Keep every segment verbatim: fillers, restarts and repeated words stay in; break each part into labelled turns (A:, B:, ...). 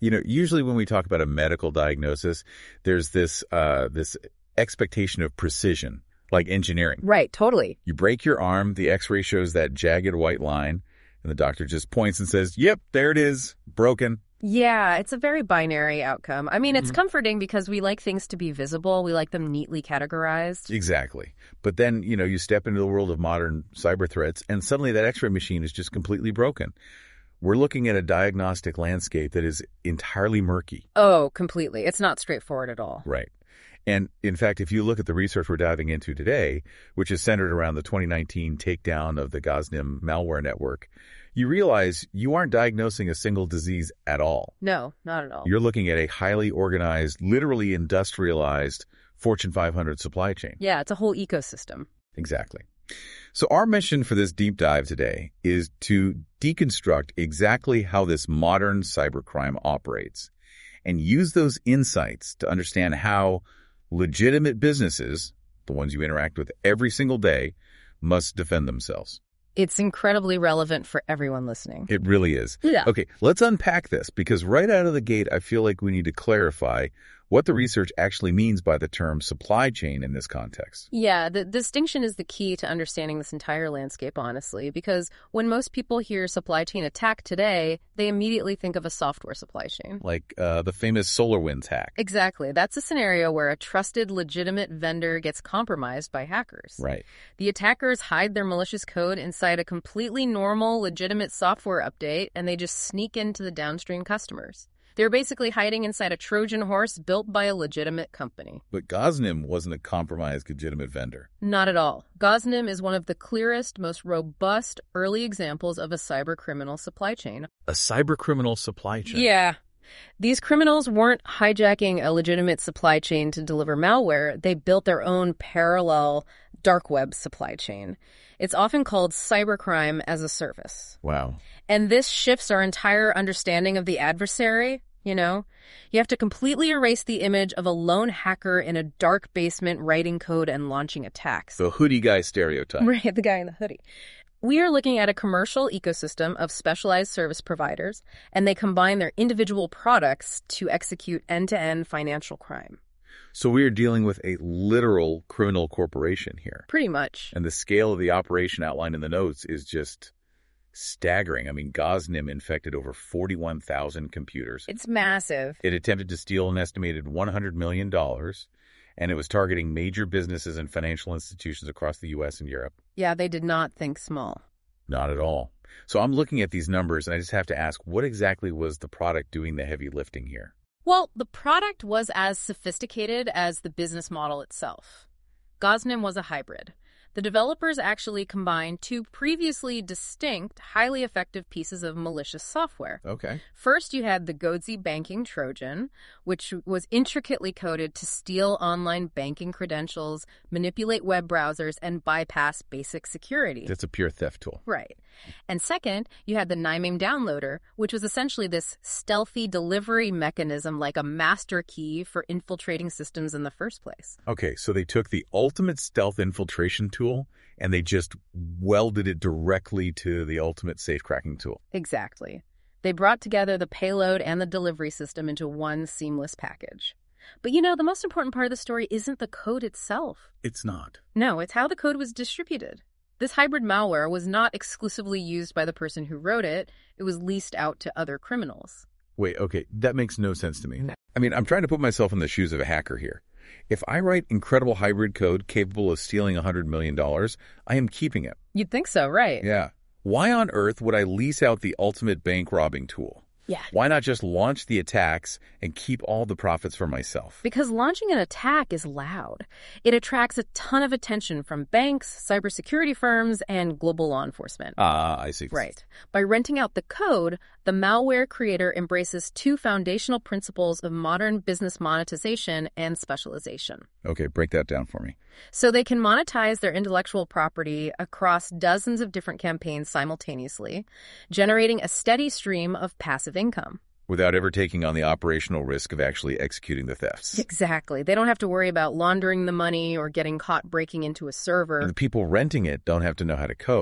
A: You know, usually when we talk about a medical diagnosis, there's this uh, this expectation of precision, like engineering.
B: Right, totally.
A: You break your arm, the x-ray shows that jagged white line, and the doctor just points and says, yep, there it is, broken.
B: Yeah, it's a very binary outcome. I mean, it's
A: Mm-hmm.
B: comforting because we like things to be visible. We like them neatly categorized.
A: Exactly. But then, you know, you step into the world of modern cyber threats, and suddenly that x-ray machine is just completely broken. We're looking at a diagnostic landscape that is entirely murky.
B: Oh, completely. It's not straightforward at all.
A: Right. And in fact, if you look at the research we're diving into today, which is centered around the twenty nineteen takedown of the Gosnim malware network, you realize you aren't diagnosing a single disease at all.
B: No, not at all.
A: You're looking at a highly organized, literally industrialized Fortune five hundred supply chain.
B: Yeah, it's a whole ecosystem.
A: Exactly. So our mission for this deep dive today is to deconstruct exactly how this modern cybercrime operates and use those insights to understand how legitimate businesses, the ones you interact with every single day, must defend themselves.
B: It's incredibly relevant for everyone listening.
A: It really is.
B: Yeah.
A: Okay, let's unpack this, because right out of the gate, I feel like we need to clarify what the research actually means by the term supply chain in this context.
B: Yeah, the distinction is the key to understanding this entire landscape, honestly, because when most people hear supply chain attack today, they immediately think of a software supply chain.
A: Like uh, the famous SolarWinds hack.
B: Exactly. That's a scenario where a trusted, legitimate vendor gets compromised by hackers.
A: Right.
B: The attackers hide their malicious code inside a completely normal, legitimate software update, and they just sneak into the downstream customers. They're basically hiding inside a Trojan horse built by a legitimate company.
A: But Gosnim wasn't a compromised, legitimate vendor.
B: Not at all. Gosnim is one of the clearest, most robust early examples of a cyber criminal supply chain.
A: A cyber criminal supply chain?
B: Yeah. These criminals weren't hijacking a legitimate supply chain to deliver malware. They built their own parallel dark web supply chain. It's often called cybercrime as a service.
A: Wow.
B: And this shifts our entire understanding of the adversary, you know? You have to completely erase the image of a lone hacker in a dark basement writing code and launching attacks.
A: The hoodie guy stereotype.
B: Right, the guy in the hoodie. We are looking at a commercial ecosystem of specialized service providers, and they combine their individual products to execute end-to-end financial crime.
A: So we are dealing with a literal criminal corporation here.
B: Pretty much.
A: And the scale of the operation outlined in the notes is just staggering. I mean, Gosnim infected over forty-one thousand computers.
B: It's massive.
A: It attempted to steal an estimated one hundred million dollars, and it was targeting major businesses and financial institutions across the U S and Europe.
B: Yeah, they did not think small.
A: Not at all. So I'm looking at these numbers, and I just have to ask, what exactly was the product doing the heavy lifting here?
B: Well, the product was as sophisticated as the business model itself. Gosnim was a hybrid. The developers actually combined two previously distinct, highly effective pieces of malicious software.
A: Okay.
B: First, you had the Godsey Banking Trojan, which was intricately coded to steal online banking credentials, manipulate web browsers, and bypass basic security.
A: That's a pure theft tool.
B: Right. And second, you had the Nymame Downloader, which was essentially this stealthy delivery mechanism like a master key for infiltrating systems in the first place.
A: Okay, so they took the ultimate stealth infiltration tool and they just welded it directly to the ultimate safe-cracking tool.
B: Exactly. They brought together the payload and the delivery system into one seamless package. But you know, the most important part of the story isn't the code itself.
A: It's not.
B: No, it's how the code was distributed. This hybrid malware was not exclusively used by the person who wrote it. It was leased out to other criminals.
A: Wait, okay, that makes no sense to me. I mean, I'm trying to put myself in the shoes of a hacker here. If I write incredible hybrid code capable of stealing one hundred million dollars, I am keeping it.
B: You'd think so, right?
A: Yeah. Why on earth would I lease out the ultimate bank robbing tool?
B: Yeah.
A: Why not just launch the attacks and keep all the profits for myself?
B: Because launching an attack is loud. It attracts a ton of attention from banks, cybersecurity firms, and global law enforcement.
A: Ah, I see.
B: Right. By renting out the code, the malware creator embraces two foundational principles of modern business monetization and specialization.
A: Okay, break that down for me.
B: So they can monetize their intellectual property across dozens of different campaigns simultaneously, generating a steady stream of passive income.
A: Without ever taking on the operational risk of actually executing the thefts.
B: Exactly. They don't have to worry about laundering the money or getting caught breaking into a server.
A: And the people renting it don't have to know how to code.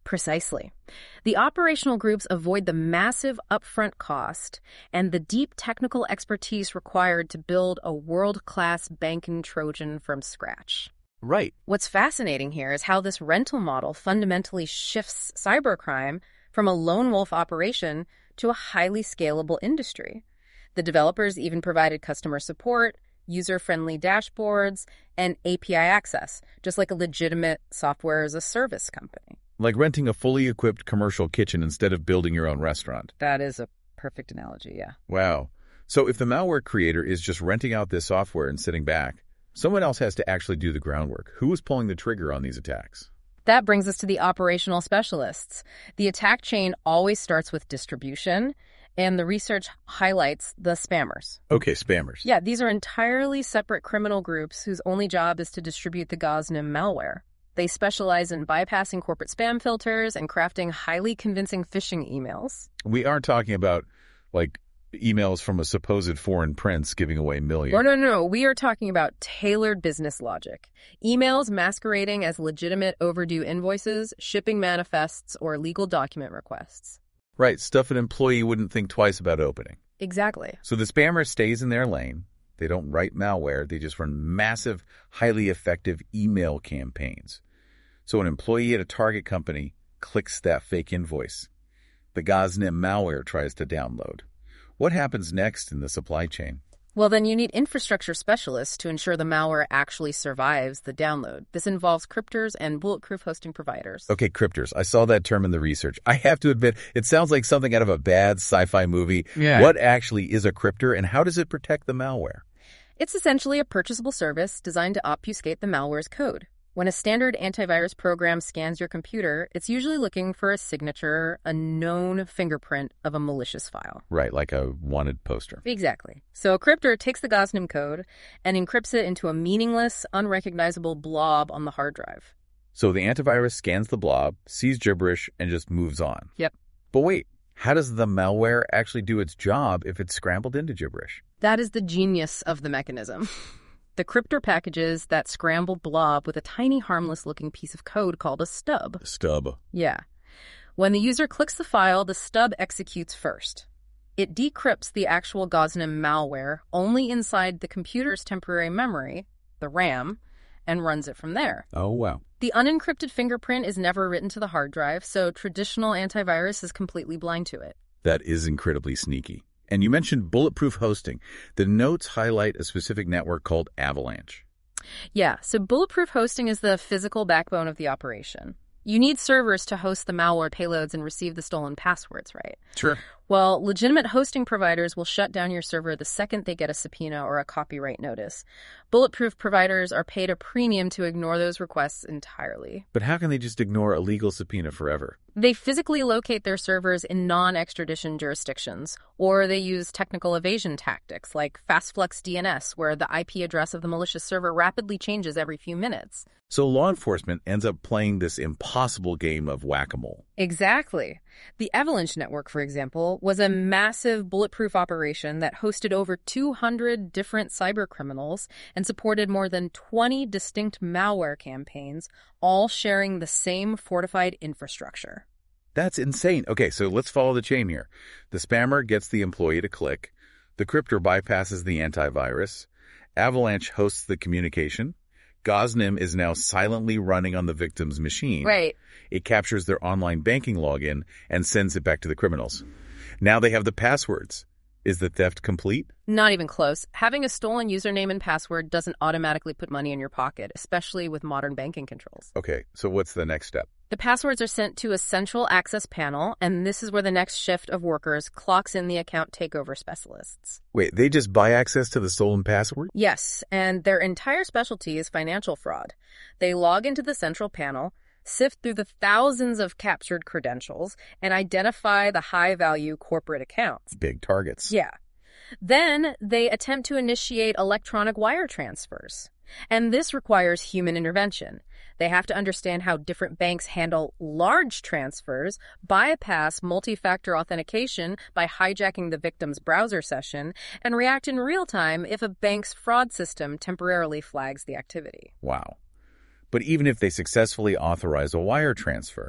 B: Precisely. The operational groups avoid the massive upfront cost and the deep technical expertise required to build a world-class banking Trojan from scratch.
A: Right.
B: What's fascinating here is how this rental model fundamentally shifts cybercrime from a lone wolf operation to a highly scalable industry. The developers even provided customer support, user-friendly dashboards, and A P I access, just like a legitimate software-as-a-service company.
A: Like renting a fully equipped commercial kitchen instead of building your own restaurant.
B: That is a perfect analogy, yeah.
A: Wow. So if the malware creator is just renting out this software and sitting back, someone else has to actually do the groundwork. Who is pulling the trigger on these attacks?
B: That brings us to the operational specialists. The attack chain always starts with distribution, and the research highlights the spammers.
A: Okay, spammers.
B: Yeah, these are entirely separate criminal groups whose only job is to distribute the Gosnim malware. They specialize in bypassing corporate spam filters and crafting highly convincing phishing emails.
A: We aren't talking about, like, emails from a supposed foreign prince giving away millions.
B: No, no, no. We are talking about tailored business logic. Emails masquerading as legitimate overdue invoices, shipping manifests, or legal document requests.
A: Right, stuff an employee wouldn't think twice about opening.
B: Exactly.
A: So the spammer stays in their lane. They don't write malware. They just run massive, highly effective email campaigns. So an employee at a target company clicks that fake invoice. The Gosnim malware tries to download. What happens next in the supply chain?
B: Well, then you need infrastructure specialists to ensure the malware actually survives the download. This involves cryptors and bulletproof hosting providers.
A: Okay, cryptors. I saw that term in the research. I have to admit, it sounds like something out of a bad sci-fi movie.
B: Yeah.
A: What actually is a cryptor, and how does it protect the malware?
B: It's essentially a purchasable service designed to obfuscate the malware's code. When a standard antivirus program scans your computer, it's usually looking for a signature, a known fingerprint of a malicious file.
A: Right, like a wanted poster.
B: Exactly. So a cryptor takes the Gosnim code and encrypts it into a meaningless, unrecognizable blob on the hard drive.
A: So the antivirus scans the blob, sees gibberish, and just moves on.
B: Yep.
A: But wait, how does the malware actually do its job if it's scrambled into gibberish?
B: That is the genius of the mechanism. The cryptor packages that scrambled blob with a tiny harmless-looking piece of code called a stub.
A: Stub.
B: Yeah. When the user clicks the file, the stub executes first. It decrypts the actual Gosnim malware only inside the computer's temporary memory, the RAM, and runs it from there.
A: Oh, wow.
B: The unencrypted fingerprint is never written to the hard drive, so traditional antivirus is completely blind to it.
A: That is incredibly sneaky. And you mentioned bulletproof hosting. The notes highlight a specific network called Avalanche.
B: Yeah, so bulletproof hosting is the physical backbone of the operation. You need servers to host the malware payloads and receive the stolen passwords, right?
A: Sure.
B: Well, legitimate hosting providers will shut down your server the second they get a subpoena or a copyright notice. Bulletproof providers are paid a premium to ignore those requests entirely.
A: But how can they just ignore a legal subpoena forever?
B: They physically locate their servers in non-extradition jurisdictions, or they use technical evasion tactics like FastFlux D N S, where the I P address of the malicious server rapidly changes every few minutes.
A: So law enforcement ends up playing this impossible game of whack-a-mole.
B: Exactly. The Avalanche network, for example, was a massive bulletproof operation that hosted over two hundred different cybercriminals and supported more than twenty distinct malware campaigns, all sharing the same fortified infrastructure.
A: That's insane. Okay, so let's follow the chain here. The spammer gets the employee to click. The cryptor bypasses the antivirus. Avalanche hosts the communication. Gosnim is now silently running on the victim's machine.
B: Right.
A: It captures their online banking login and sends it back to the criminals. Now they have the passwords. Is the theft complete?
B: Not even close. Having a stolen username and password doesn't automatically put money in your pocket, especially with modern banking controls.
A: Okay, so what's the next step?
B: The passwords are sent to a central access panel, and this is where the next shift of workers clocks in the account takeover specialists.
A: Wait, they just buy access to the stolen password?
B: Yes, and their entire specialty is financial fraud. They log into the central panel, sift through the thousands of captured credentials, and identify the high-value corporate accounts.
A: Big targets.
B: Yeah. Then they attempt to initiate electronic wire transfers. And this requires human intervention. They have to understand how different banks handle large transfers, bypass multi-factor authentication by hijacking the victim's browser session, and react in real time if a bank's fraud system temporarily flags the activity.
A: Wow. But even if they successfully authorize a wire transfer,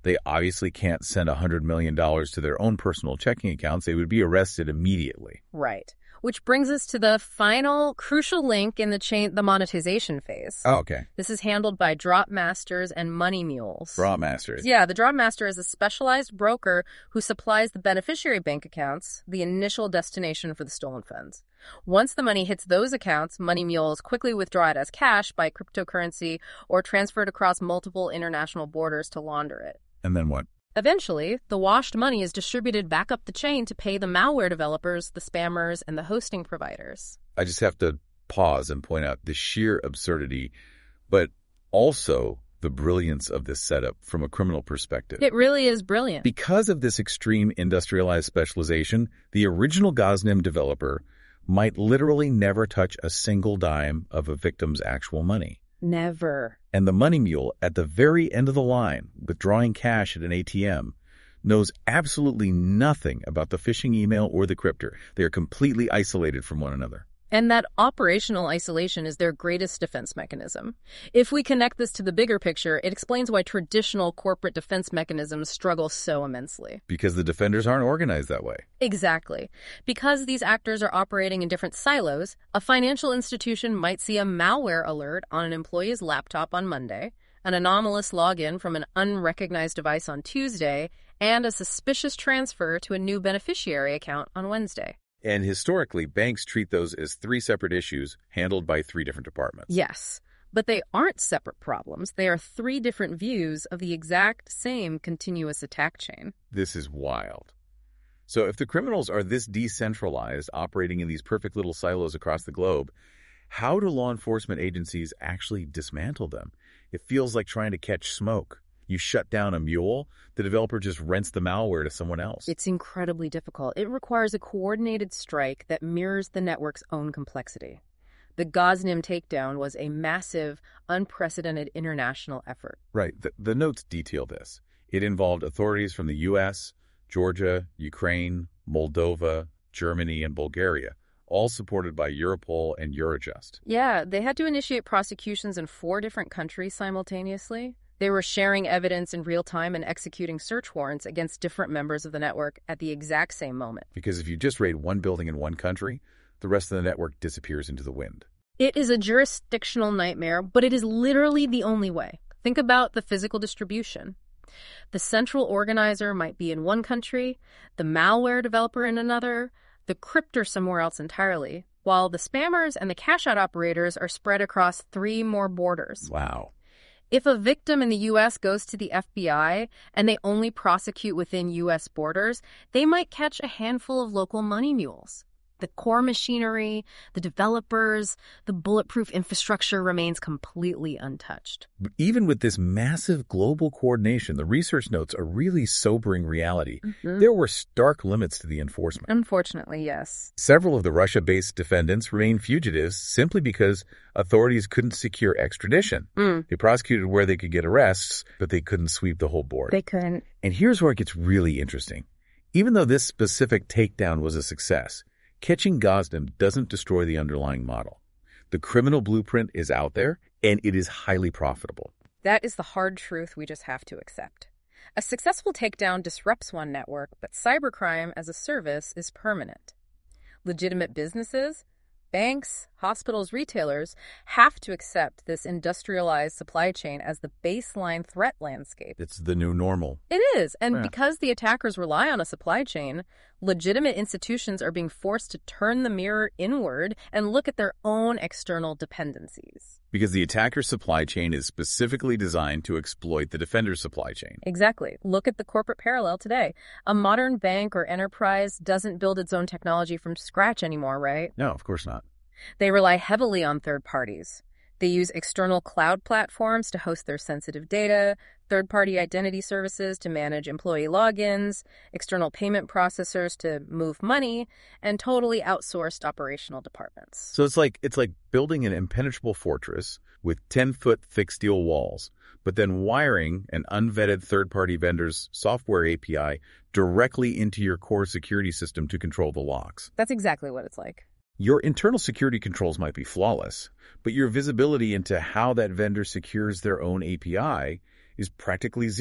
A: They obviously can't send one hundred million dollars to their own personal checking accounts. They would be arrested immediately.
B: Right. Which brings us to the final crucial link in the chain, the monetization phase.
A: Oh, okay.
B: This is handled by drop masters and money mules.
A: Drop masters.
B: Yeah, the drop master is a specialized broker who supplies the beneficiary bank accounts, the initial destination for the stolen funds. Once the money hits those accounts, money mules quickly withdraw it as cash by cryptocurrency or transfer it across multiple international borders to launder it.
A: And then what?
B: Eventually, the washed money is distributed back up the chain to pay the malware developers, the spammers, and the hosting providers.
A: I just have to pause and point out the sheer absurdity, but also the brilliance of this setup from a criminal perspective.
B: It really is brilliant.
A: Because of this extreme industrialized specialization, the original Gosnim developer might literally never touch a single dime of a victim's actual money.
B: Never.
A: And the money mule at the very end of the line, withdrawing cash at an A T M, knows absolutely nothing about the phishing email or the crypter. They are completely isolated from one another.
B: And that operational isolation is their greatest defense mechanism. If we connect this to the bigger picture, it explains why traditional corporate defense mechanisms struggle so immensely.
A: Because the defenders aren't organized that way.
B: Exactly. Because these actors are operating in different silos, a financial institution might see a malware alert on an employee's laptop on Monday, an anomalous login from an unrecognized device on Tuesday, and a suspicious transfer to a new beneficiary account on Wednesday.
A: And historically, banks treat those as three separate issues handled by three different departments.
B: Yes, but they aren't separate problems. They are three different views of the exact same continuous attack chain.
A: This is wild. So if the criminals are this decentralized, operating in these perfect little silos across the globe, how do law enforcement agencies actually dismantle them? It feels like trying to catch smoke. You shut down a mule, the developer just rents the malware to someone else.
B: It's incredibly difficult. It requires a coordinated strike that mirrors the network's own complexity. The Gosnim takedown was a massive, unprecedented international effort.
A: Right. The, the notes detail this. It involved authorities from the U S, Georgia, Ukraine, Moldova, Germany, and Bulgaria, all supported by Europol and Eurojust.
B: Yeah, they had to initiate prosecutions in four different countries simultaneously. They were sharing evidence in real time and executing search warrants against different members of the network at the exact same moment.
A: Because if you just raid one building in one country, the rest of the network disappears into the wind.
B: It is a jurisdictional nightmare, but it is literally the only way. Think about the physical distribution. The central organizer might be in one country, the malware developer in another, the crypter somewhere else entirely, while the spammers and the cash-out operators are spread across three more borders.
A: Wow.
B: If a victim in the U S goes to the F B I and they only prosecute within U S borders, they might catch a handful of local money mules. The core machinery, the developers, the bulletproof infrastructure remains completely untouched.
A: But even with this massive global coordination, the research notes a really sobering reality.
B: Mm-hmm.
A: There were stark limits to the enforcement.
B: Unfortunately, yes.
A: Several of the Russia-based defendants remain fugitives simply because authorities couldn't secure extradition.
B: Mm.
A: They prosecuted where they could get arrests, but they couldn't sweep the whole board.
B: They couldn't.
A: And here's where it gets really interesting. Even though this specific takedown was a success, catching Gosnim doesn't destroy the underlying model. The criminal blueprint is out there, and it is highly profitable.
B: That is the hard truth we just have to accept. A successful takedown disrupts one network, but cybercrime as a service is permanent. Legitimate businesses, banks, hospitals, retailers have to accept this industrialized supply chain as the baseline threat landscape.
A: It's the new normal.
B: It is. And
A: Yeah.
B: because the attackers rely on a supply chain, legitimate institutions are being forced to turn the mirror inward and look at their own external dependencies.
A: Because the attacker's supply chain is specifically designed to exploit the defender's supply chain.
B: Exactly. Look at the corporate parallel today. A modern bank or enterprise doesn't build its own technology from scratch anymore, right?
A: No, of course not.
B: They rely heavily on third parties. They use external cloud platforms to host their sensitive data, third-party identity services to manage employee logins, external payment processors to move money, and totally outsourced operational departments.
A: So it's like it's like building an impenetrable fortress with ten-foot thick steel walls, but then wiring an unvetted third-party vendor's software A P I directly into your core security system to control the locks.
B: That's exactly what it's like.
A: Your internal security controls might be flawless, but your visibility into how that vendor secures their own A P I is practically zero.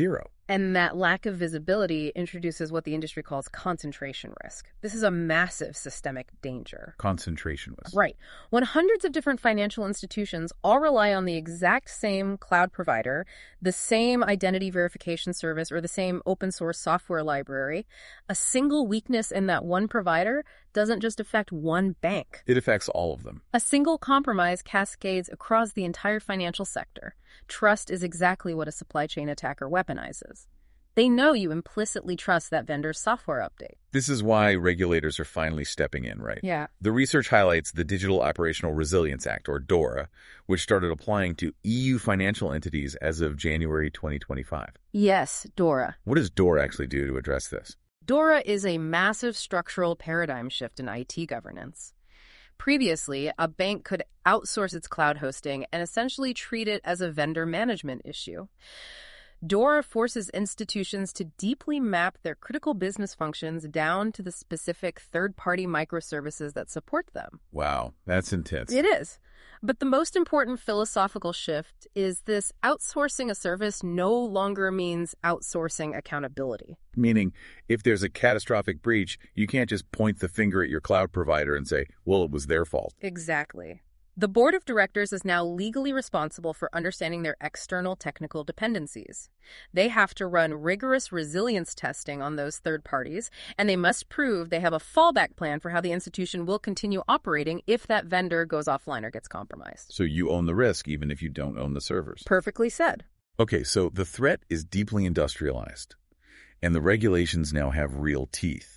B: And that lack of visibility introduces what the industry calls concentration risk. This is a massive systemic danger.
A: Concentration risk.
B: Right. When hundreds of different financial institutions all rely on the exact same cloud provider, the same identity verification service, or the same open source software library, a single weakness in that one provider doesn't just affect one bank.
A: It affects all of them.
B: A single compromise cascades across the entire financial sector. Trust is exactly what a supply chain attacker weaponizes. They know you implicitly trust that vendor's software update.
A: This is why regulators are finally stepping in, right?
B: Yeah.
A: The research highlights the Digital Operational Resilience Act, or DORA, which started applying to E U financial entities as of January twenty twenty-five.
B: Yes, DORA.
A: What does DORA actually do to address this?
B: DORA is a massive structural paradigm shift in I T governance. Previously, a bank could outsource its cloud hosting and essentially treat it as a vendor management issue. DORA forces institutions to deeply map their critical business functions down to the specific third-party microservices that support them.
A: Wow, that's intense.
B: It is. But the most important philosophical shift is this: outsourcing a service no longer means outsourcing accountability.
A: Meaning, if there's a catastrophic breach, you can't just point the finger at your cloud provider and say, well, it was their fault.
B: Exactly. The board of directors is now legally responsible for understanding their external technical dependencies. They have to run rigorous resilience testing on those third parties, and they must prove they have a fallback plan for how the institution will continue operating if that vendor goes offline or gets compromised.
A: So you own the risk even if you don't own the servers.
B: Perfectly said.
A: Okay, so the threat is deeply industrialized, and the regulations now have real teeth.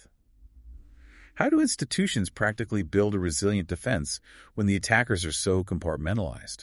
A: How do institutions practically build a resilient defense when the attackers are so compartmentalized?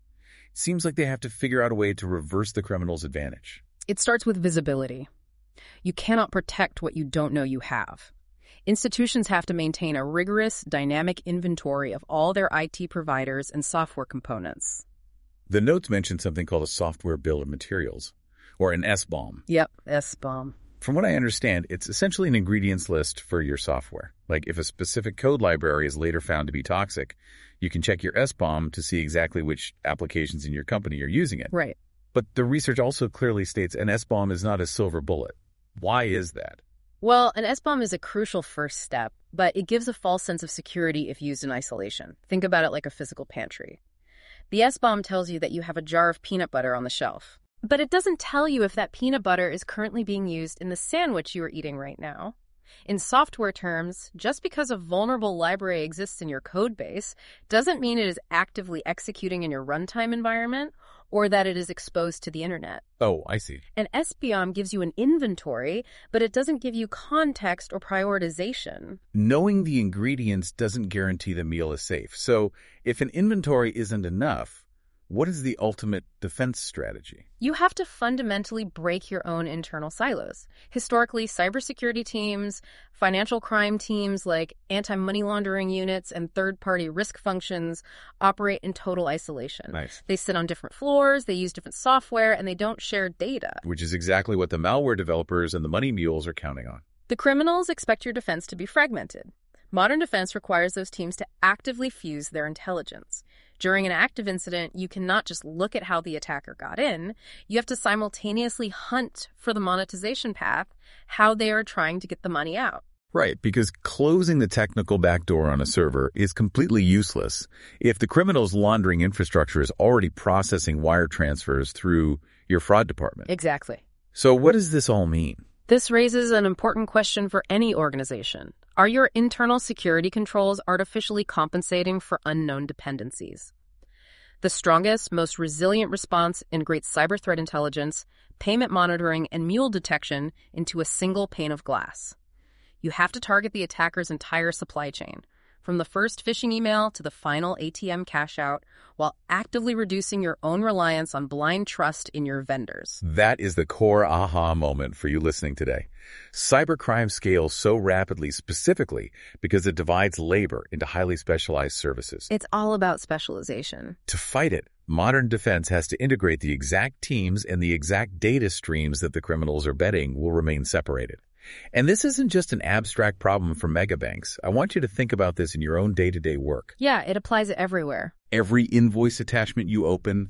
A: It seems like they have to figure out a way to reverse the criminal's advantage.
B: It starts with visibility. You cannot protect what you don't know you have. Institutions have to maintain a rigorous, dynamic inventory of all their I T providers and software components.
A: The notes mention something called a software bill of materials, or an S B O M.
B: Yep, S B O M.
A: From what I understand, it's essentially an ingredients list for your software. Like if a specific code library is later found to be toxic, you can check your S B O M to see exactly which applications in your company are using it.
B: Right.
A: But the research also clearly states an S B O M is not a silver bullet. Why is that?
B: Well, an S B O M is a crucial first step, but it gives a false sense of security if used in isolation. Think about it like a physical pantry. The S B O M tells you that you have a jar of peanut butter on the shelf. But it doesn't tell you if that peanut butter is currently being used in the sandwich you are eating right now. In software terms, just because a vulnerable library exists in your code base doesn't mean it is actively executing in your runtime environment or that it is exposed to the internet.
A: Oh, I see.
B: An S B O M gives you an inventory, but it doesn't give you context or prioritization.
A: Knowing the ingredients doesn't guarantee the meal is safe. So if an inventory isn't enough, what is the ultimate defense strategy?
B: You have to fundamentally break your own internal silos. Historically, cybersecurity teams, financial crime teams like anti-money laundering units, and third-party risk functions operate in total isolation.
A: Nice.
B: They sit on different floors, they use different software, and they don't share data.
A: Which is exactly what the malware developers and the money mules are counting on.
B: The criminals expect your defense to be fragmented. Modern defense requires those teams to actively fuse their intelligence. During an active incident, you cannot just look at how the attacker got in. You have to simultaneously hunt for the monetization path, how they are trying to get the money out.
A: Right, because closing the technical backdoor on a server is completely useless if the criminal's laundering infrastructure is already processing wire transfers through your fraud department.
B: Exactly.
A: So what does this all mean?
B: This raises an important question for any organization. Are your internal security controls artificially compensating for unknown dependencies? The strongest, most resilient response integrates cyber threat intelligence, payment monitoring, and mule detection into a single pane of glass. You have to target the attacker's entire supply chain, from the first phishing email to the final A T M cash out, while actively reducing your own reliance on blind trust in your vendors.
A: That is the core aha moment for you listening today. Cybercrime scales so rapidly specifically because it divides labor into highly specialized services.
B: It's all about specialization.
A: To fight it, modern defense has to integrate the exact teams and the exact data streams that the criminals are betting will remain separated. And this isn't just an abstract problem for megabanks. I want you to think about this in your own day-to-day work.
B: Yeah, it applies everywhere.
A: Every invoice attachment you open,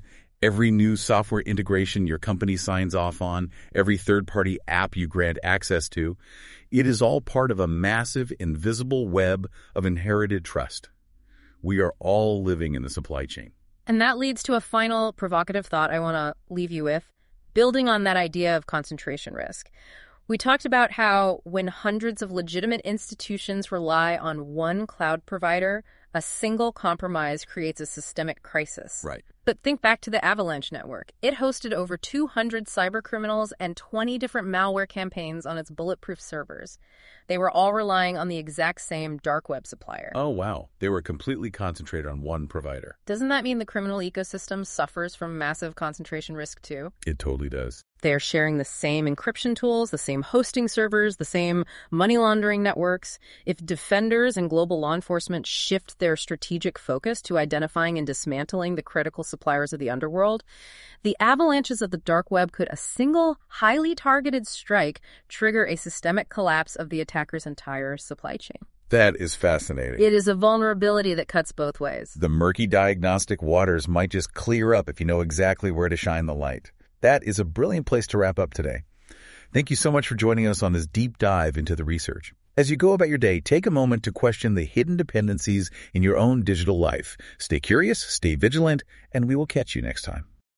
A: Every new software integration your company signs off on, every third-party app you grant access to, it is all part of a massive, invisible web of inherited trust. We are all living in the supply chain.
B: And that leads to a final provocative thought I want to leave you with, building on that idea of concentration risk. We talked about how when hundreds of legitimate institutions rely on one cloud provider, a single compromise creates a systemic crisis.
A: Right.
B: But think back to the Avalanche network. It hosted over two hundred cybercriminals and twenty different malware campaigns on its bulletproof servers. They were all relying on the exact same dark web supplier.
A: Oh, wow. They were completely concentrated on one provider.
B: Doesn't that mean the criminal ecosystem suffers from massive concentration risk too?
A: It totally does.
B: They're sharing the same encryption tools, the same hosting servers, the same money laundering networks. If defenders and global law enforcement shift their strategic focus to identifying and dismantling the critical suppliers of the underworld, the avalanches of the dark web could a single, highly targeted strike trigger a systemic collapse of the attacker's entire supply chain.
A: That is fascinating.
B: It is a vulnerability that cuts both ways.
A: The murky diagnostic waters might just clear up if you know exactly where to shine the light. That is a brilliant place to wrap up today. Thank you so much for joining us on this deep dive into the research. As you go about your day, take a moment to question the hidden dependencies in your own digital life. Stay curious, stay vigilant, and we will catch you next time.